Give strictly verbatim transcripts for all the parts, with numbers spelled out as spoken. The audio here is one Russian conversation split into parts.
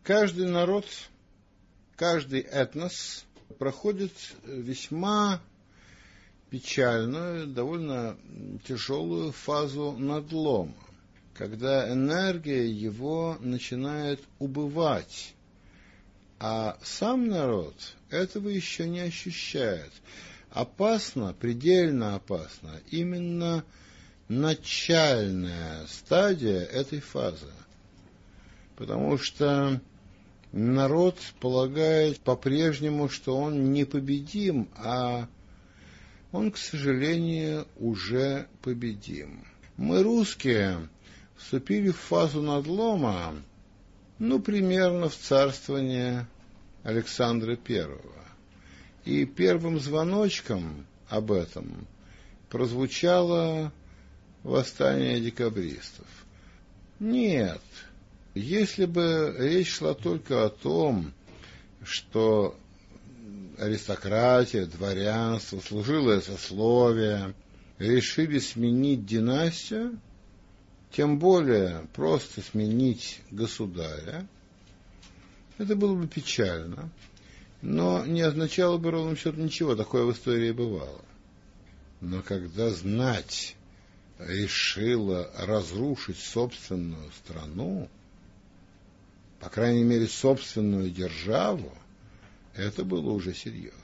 Каждый народ, каждый этнос проходит весьма печальную, довольно тяжелую фазу надлома, когда энергия его начинает убывать, а сам народ этого еще не ощущает. Опасно, предельно опасно именно начальная стадия этой фазы, потому что народ полагает по-прежнему, что он непобедим, а он, к сожалению, уже победим. Мы, русские, вступили в фазу надлома, ну, примерно в царствование Александра Первого. И первым звоночком об этом прозвучало восстание декабристов. Нет, если бы речь шла только о том, что аристократия, дворянство, служилое сословие решили сменить династию, тем более просто сменить государя, это было бы печально, но не означало бы ровным счетом ничего, такое в истории бывало. Но когда знать решила разрушить собственную страну, по крайней мере, собственную державу, это было уже серьезно.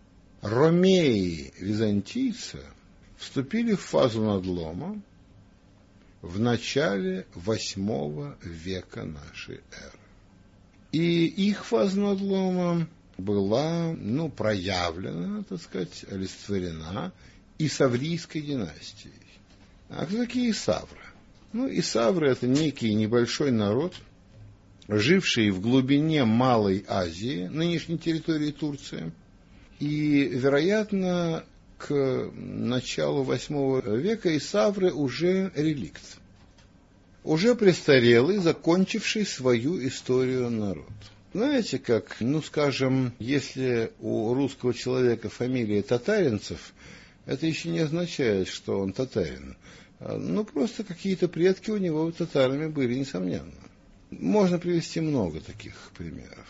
Ромеи, византийцы, вступили в фазу надлома в начале восьмого века нашей эры. И их фаза надлома была, ну, проявлена, так сказать, олицетворена Исаврийской династией. А кто такие исавры? Ну, исавры — это некий небольшой народ, живший в глубине Малой Азии, нынешней территории Турции, и, вероятно, к началу восьмого века исавры уже реликт, уже престарелый, закончивший свою историю народ. Знаете, как, ну, скажем, если у русского человека фамилия Татаринцев, это еще не означает, что он татарин. Ну, просто какие-то предки у него татарами были, несомненно. Можно привести много таких примеров.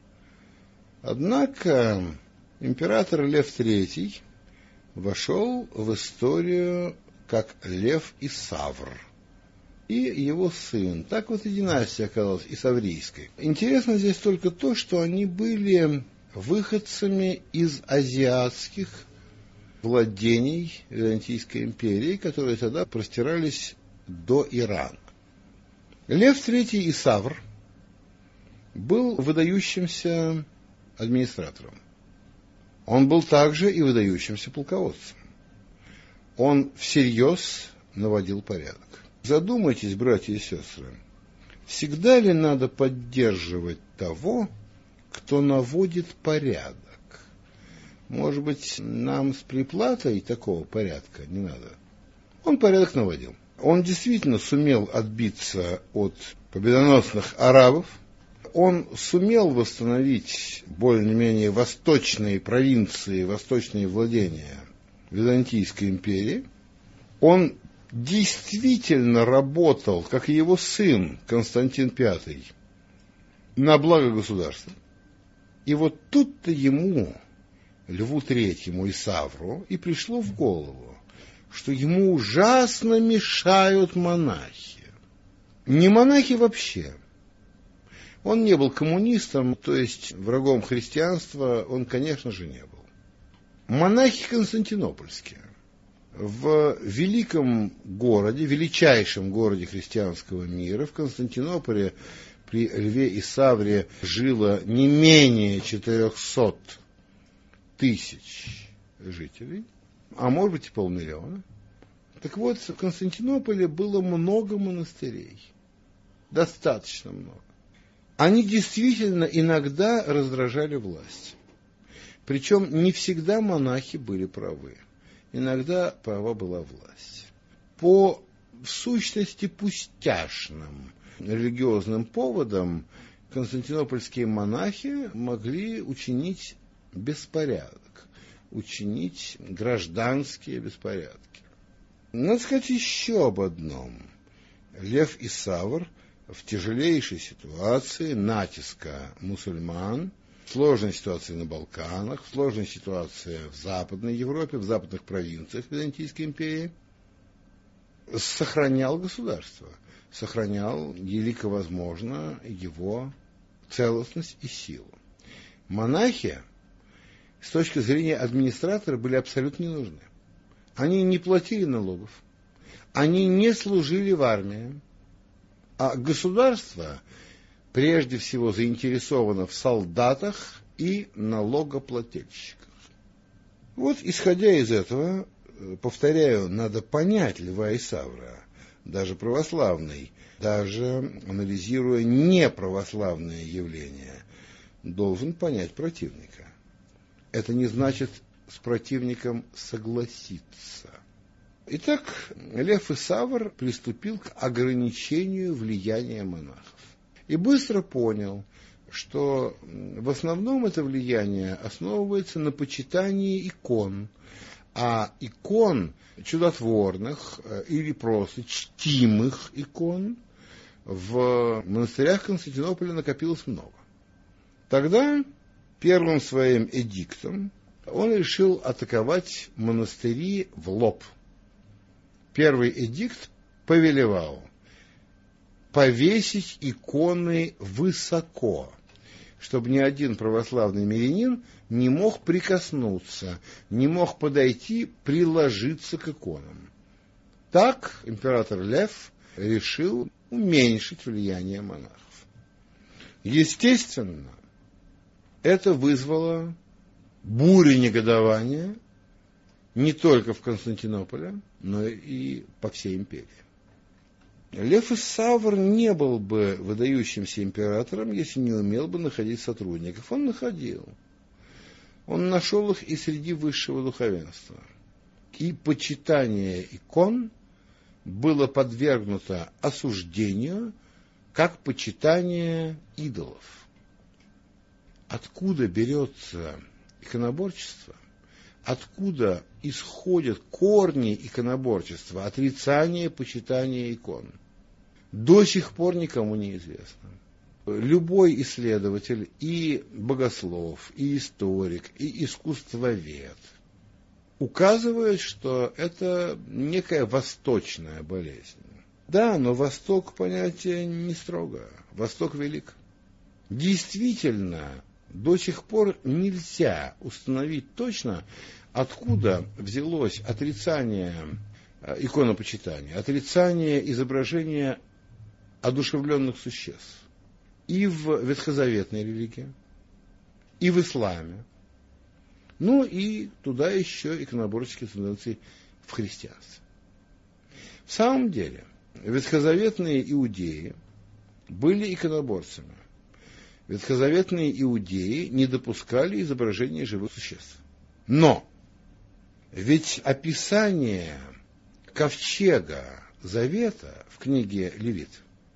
Однако император Лев Третий вошел в историю как Лев Исавр и его сын. Так вот и династия оказалась исаврийской. Интересно здесь только то, что они были выходцами из азиатских владений Византийской империи, которые тогда простирались до Ирана. Лев Третий Исавр был выдающимся администратором. Он был также и выдающимся полководцем. Он всерьез наводил порядок. Задумайтесь, братья и сестры, всегда ли надо поддерживать того, кто наводит порядок? Может быть, нам с приплатой такого порядка не надо? Он порядок наводил. Он действительно сумел отбиться от победоносных арабов. Он сумел восстановить более-менее восточные провинции, восточные владения Византийской империи. Он действительно работал, как и его сын Константин Пятый, на благо государства. И вот тут-то ему, Льву Третьему Исавру, и пришло в голову, что ему ужасно мешают монахи. Не монахи вообще. Он не был коммунистом, то есть врагом христианства он, конечно же, не был. Монахи константинопольские. В великом городе, величайшем городе христианского мира, в Константинополе, при Льве Исавре жило не менее четырехсот тысяч жителей, а может быть и полмиллиона. Так вот, в Константинополе было много монастырей. Достаточно много. Они действительно иногда раздражали власть. Причем не всегда монахи были правы. Иногда права была власть. По, в сущности, пустяшным религиозным поводам константинопольские монахи могли учинить беспорядок, учинить гражданские беспорядки. Надо сказать еще об одном. Лев Исавр в тяжелейшей ситуации натиска мусульман, в сложной ситуации на Балканах, в сложной ситуации в Западной Европе, в западных провинциях Византийской империи, сохранял государство, сохранял, елико возможно, его целостность и силу. Монахи, с точки зрения администратора, были абсолютно не нужны. Они не платили налогов, они не служили в армии, а государство прежде всего заинтересовано в солдатах и налогоплательщиках. Вот, исходя из этого, повторяю, надо понять Льва Исавра, даже православный, даже анализируя неправославные явления, должен понять противника. Это не значит с противником согласиться. Итак, Лев Исавр приступил к ограничению влияния монахов. И быстро понял, что в основном это влияние основывается на почитании икон, а икон чудотворных или просто чтимых икон в монастырях Константинополя накопилось много. Тогда первым своим эдиктом он решил атаковать монастыри в лоб. Первый эдикт повелевал повесить иконы высоко, чтобы ни один православный мирянин не мог прикоснуться, не мог подойти, приложиться к иконам. Так император Лев решил уменьшить влияние монахов. Естественно, это вызвало бурю негодования не только в Константинополе, но и по всей империи. Лев Исавр не был бы выдающимся императором, если не умел бы находить сотрудников. Он находил. Он нашел их и среди высшего духовенства. И почитание икон было подвергнуто осуждению как почитание идолов. Откуда берется иконоборчество? Откуда исходят корни иконоборчества, отрицание почитания икон? До сих пор никому не известно. Любой исследователь, и богослов, и историк, и искусствовед указывает, что это некая восточная болезнь. Да, но Восток понятие не строгое. Восток велик. Действительно, до сих пор нельзя установить точно, откуда взялось отрицание иконопочитания, отрицание изображения одушевленных существ и в ветхозаветной религии, и в исламе, ну и туда еще иконоборческие тенденции в христианстве. В самом деле, ветхозаветные иудеи были иконоборцами. Ветхозаветные иудеи не допускали изображения живых существ. Но ведь описание ковчега Завета в книге Левит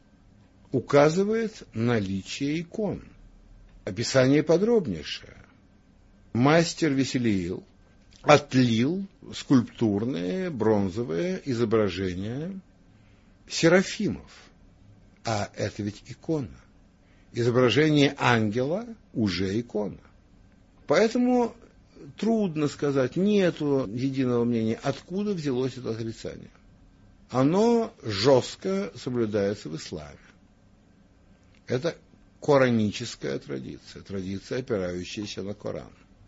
указывает наличие икон. Описание подробнейшее. Мастер Веселиил отлил скульптурные бронзовые изображения серафимов. А это ведь икона. Изображение ангела уже икона. Поэтому трудно сказать, нету единого мнения, откуда взялось это отрицание. Оно жестко соблюдается в исламе. Это кораническая традиция, традиция, опирающаяся на Коран.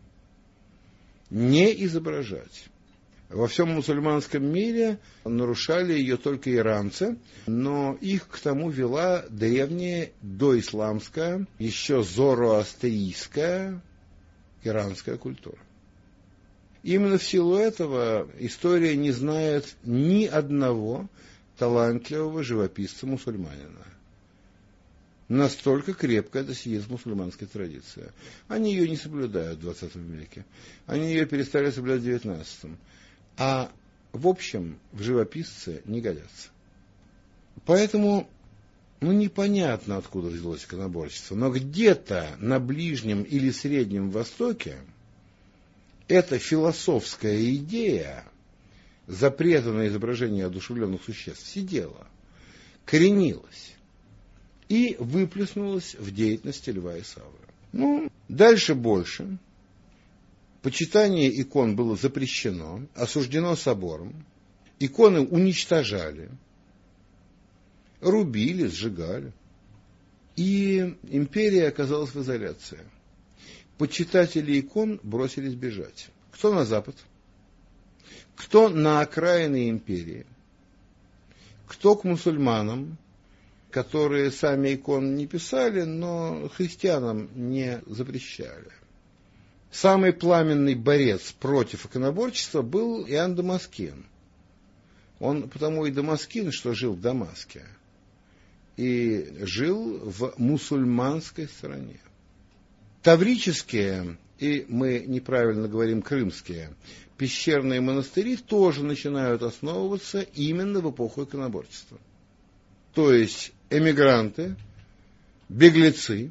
Не изображать. Во всем мусульманском мире нарушали ее только иранцы, но их к тому вела древняя доисламская, еще зороастрийская иранская культура. Именно в силу этого история не знает ни одного талантливого живописца-мусульманина. Настолько крепко это сидит мусульманская традиция. Они ее не соблюдают в двадцатом веке. Они ее перестали соблюдать в девятнадцатом. А в общем в живописцы не годятся. Поэтому ну, непонятно, откуда взялось иконоборчество. Но где-то на Ближнем или Среднем Востоке эта философская идея запрета на изображение одушевленных существ сидела, коренилась. и выплеснулось в деятельности Льва Исаака. Ну, дальше больше. Почитание икон было запрещено, осуждено собором. Иконы уничтожали, рубили, сжигали. И империя оказалась в изоляции. Почитатели икон бросились бежать. Кто на запад, кто на окраины империи, кто к мусульманам, которые сами икон не писали, но христианам не запрещали. Самый пламенный борец против иконоборчества был Иоанн Дамаскин. Он потому и Дамаскин, что жил в Дамаске. И жил в мусульманской стране. Таврические, и мы неправильно говорим крымские, пещерные монастыри тоже начинают основываться именно в эпоху иконоборчества. То есть эмигранты, беглецы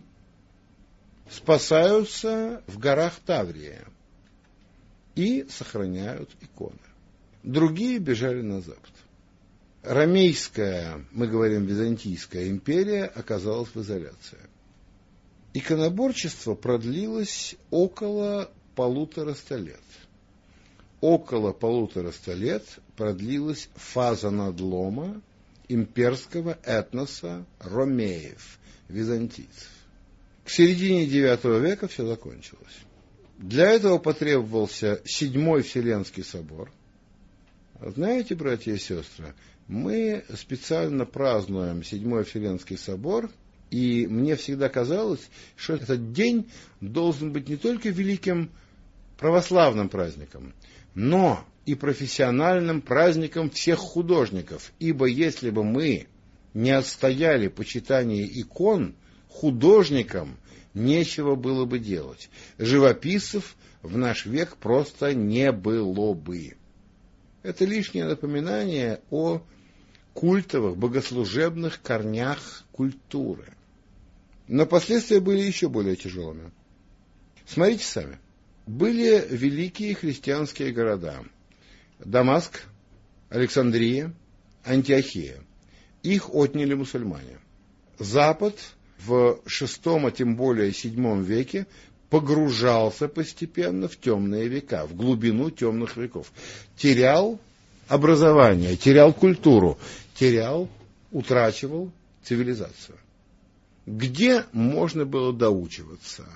спасаются в горах Таврии и сохраняют иконы. Другие бежали на запад. Ромейская, мы говорим Византийская империя, оказалась в изоляции. Иконоборчество продлилось около полутора ста лет. Около полутора ста лет продлилась фаза надлома имперского этноса ромеев, византийцев. К середине девятого века все закончилось. Для этого потребовался Седьмой Вселенский собор. Знаете, братья и сестры, мы специально празднуем Седьмой Вселенский собор, и мне всегда казалось, что этот день должен быть не только великим православным праздником, но и профессиональным праздником всех художников, ибо если бы мы не отстояли почитание икон, художникам нечего было бы делать. Живописцев в наш век просто не было бы. Это лишнее напоминание о культовых, богослужебных корнях культуры. Но последствия были еще более тяжелыми. Смотрите сами. Были великие христианские города. Дамаск, Александрия, Антиохия. Их отняли мусульмане. Запад в шестом, а тем более седьмом веке погружался постепенно в темные века, в глубину темных веков. Терял образование, терял культуру, терял, утрачивал цивилизацию. Где можно было доучиваться?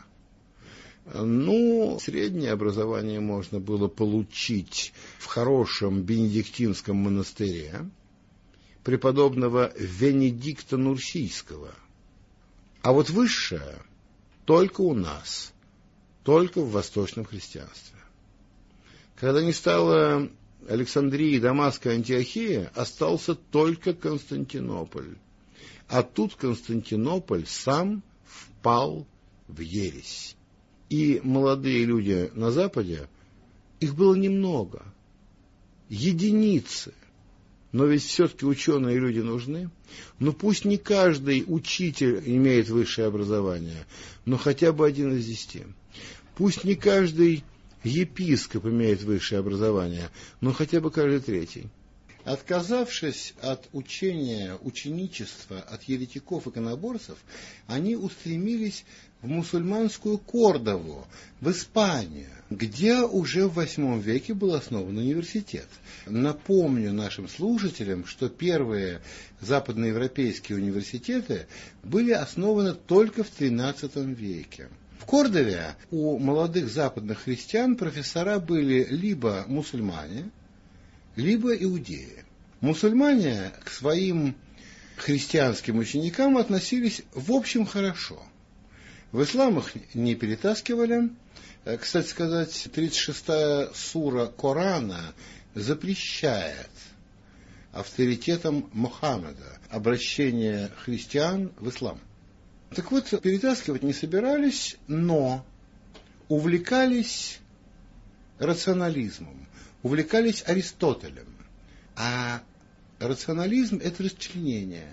Ну, среднее образование можно было получить в хорошем бенедиктинском монастыре преподобного Венедикта Нурсийского. А вот высшее только у нас, только в восточном христианстве. Когда не стало Александрии, Дамаска, Антиохия, остался только Константинополь. А тут Константинополь сам впал в ересь. И молодые люди на Западе, их было немного, единицы. Но ведь все-таки ученые люди нужны. Ну пусть не каждый учитель имеет высшее образование, но хотя бы один из десяти. Пусть не каждый епископ имеет высшее образование, но хотя бы каждый третий. Отказавшись от учения ученичества, от еретиков-иконоборцев, они устремились в мусульманскую Кордову, в Испанию, где уже в восьмом веке был основан университет. Напомню нашим слушателям, что первые западноевропейские университеты были основаны только в тринадцатом веке. В Кордове у молодых западных христиан профессора были либо мусульмане, либо иудеи. Мусульмане к своим христианским ученикам относились в общем хорошо. В ислам их не перетаскивали. Кстати сказать, тридцать шестая сура Корана запрещает авторитетом Мухаммеда обращение христиан в ислам. Так вот, перетаскивать не собирались, но увлекались рационализмом, увлекались Аристотелем. А рационализм – это расчленение,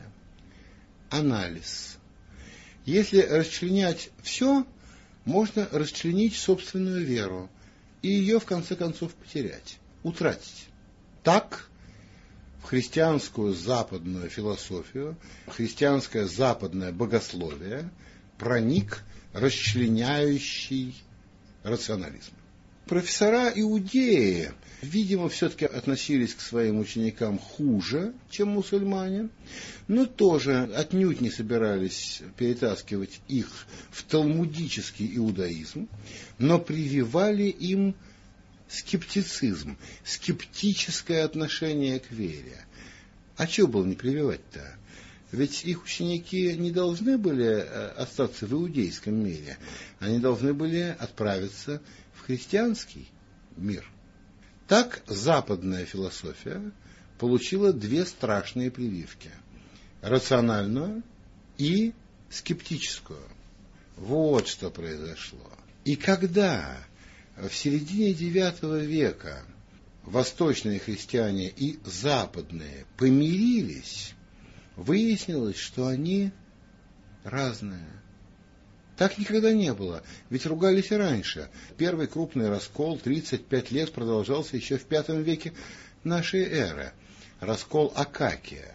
анализ. Если расчленять все, можно расчленить собственную веру и ее, в конце концов, потерять, утратить. Так, в в христианскую западную философию, христианское западное богословие проник расчленяющий рационализм. Профессора иудеи, видимо, все-таки относились к своим ученикам хуже, чем мусульмане, но тоже отнюдь не собирались перетаскивать их в талмудический иудаизм, но прививали им скептицизм, скептическое отношение к вере. А чего было не прививать-то? Ведь их ученики не должны были остаться в иудейском мире, они должны были отправиться в христианский мир. Так западная философия получила две страшные прививки – рациональную и скептическую. Вот что произошло. И когда в середине девятого века восточные христиане и западные помирились, выяснилось, что они разные. Так никогда не было, ведь ругались и раньше. Первый крупный раскол тридцать пять лет продолжался еще в пятом веке нашей эры. Раскол Акакия.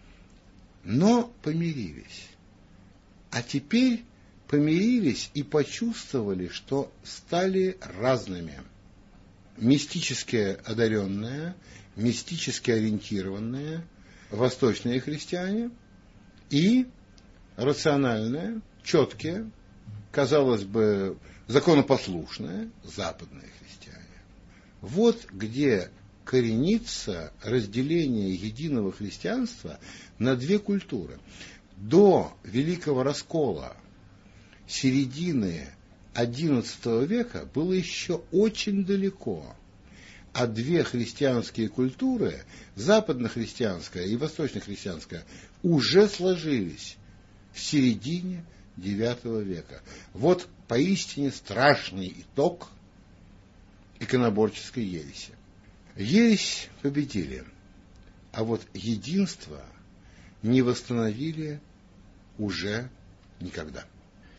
Но помирились. А теперь помирились и почувствовали, что стали разными. Мистически одаренные, мистически ориентированные восточные христиане и рациональные, четкие, казалось бы, законопослушные западные христиане. Вот где коренится разделение единого христианства на две культуры. До Великого Раскола середины одиннадцатого века было еще очень далеко, а две христианские культуры, западнохристианская и восточнохристианская, уже сложились в середине девятого века. Вот поистине страшный итог иконоборческой ереси. Ересь победили, а вот единство не восстановили уже никогда.